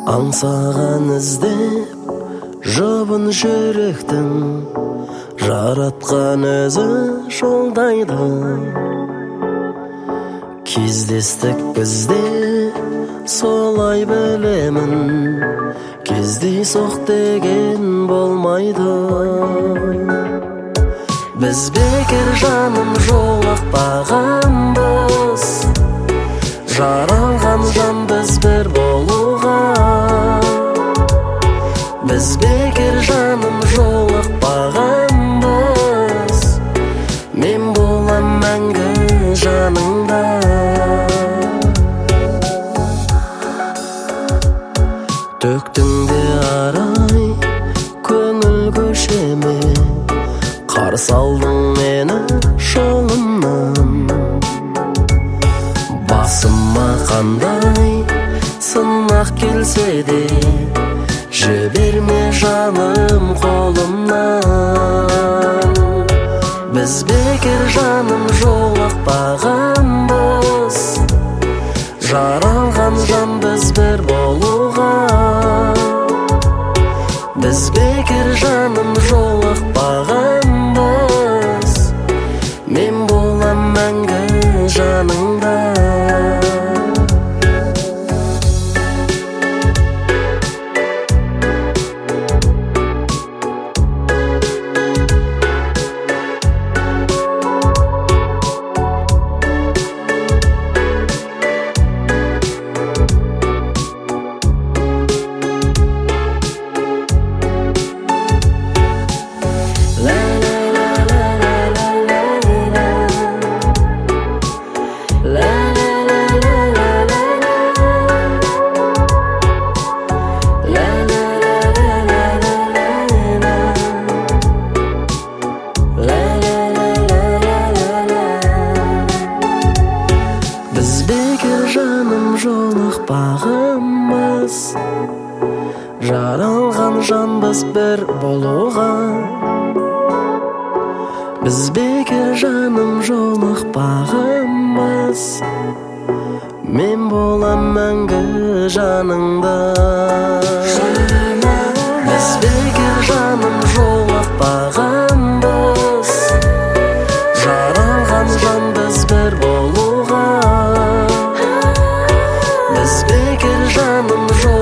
Аңсаған іздеп жұбын жүректің, жаратқан өзі жолдайды. Кездестік бізде, солай білемін, кездейсоқ деген болмайды. Біз бекер жаным жолықпағанбыз, жаралған жан біз бір болуға. Біз бекер жаным жолықпағанбыз, мен болам мәңгі жаныңда. Төктің де арай көңіл көшеме, қарсы алдың мені жолымнан. Басыма қандай сынақ келсе де, жіберме жаным қолымнан. Біз бекер жаным жолықпағанбыз, жаралған жан біз бір болуға. Біз бекер жаным жолықпағанбыз, мен болам мәңгі жаныңда. Біз бекер жаным жолықпағанбыз, жаралған жанбыз бір болуға. Біз бекер жаным жолықпағанбыз, мен болам мәңгі жаныңда. Біз бекер жаным жолықпағанбыз, жаралған жанбыз бір болуға. Біз бекер жаным